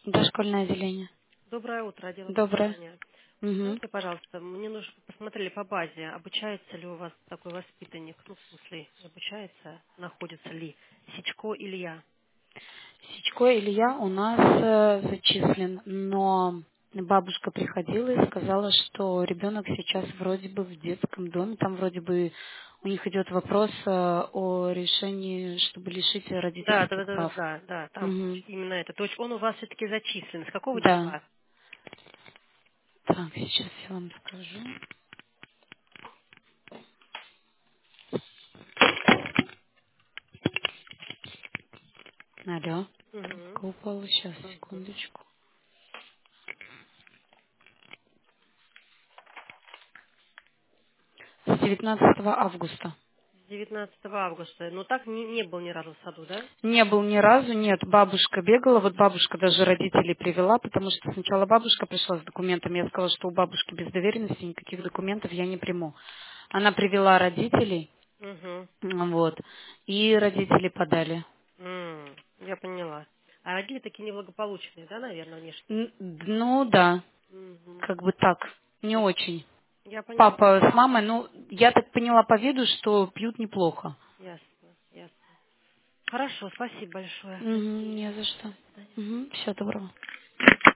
Дошкольное отделение. Доброе утро, отдел Доброе. образования. Угу. Скажите, пожалуйста, мне нужно, чтобы посмотрели по базе, обучается ли у вас такой воспитанник, ну, в смысле, обучается, находится ли Сичко Илья? Сичко Илья у нас зачислен, но бабушка приходила и сказала, что ребенок сейчас вроде бы в детском доме, там вроде бы у них идет вопрос о решении, чтобы лишить Да, да, родительских да, да, прав. да, да, там Угу. именно это. То есть он у вас все-таки зачислен. С какого Да. числа? Так, сейчас я вам скажу. Алло. Угу. Упала, сейчас, Угу. секундочку. С 19 августа. С 19 августа. Но так не был ни разу в саду, да? Не был ни разу, нет. Бабушка бегала, вот бабушка даже родителей привела, потому что сначала бабушка пришла с документами, я сказала, что у бабушки без доверенности никаких документов я не приму. Она привела родителей, Угу. вот, и родители подали. Я поняла. А родители такие неблагополучные, да, наверное, внешне? Ну да, Угу. как бы так, не очень. Я поняла. Папа с мамой, ну, я так поняла по виду, что пьют неплохо. Ясно, ясно. Хорошо, спасибо большое. До Мгм, свидания. не за что. До свидания. Всего доброго.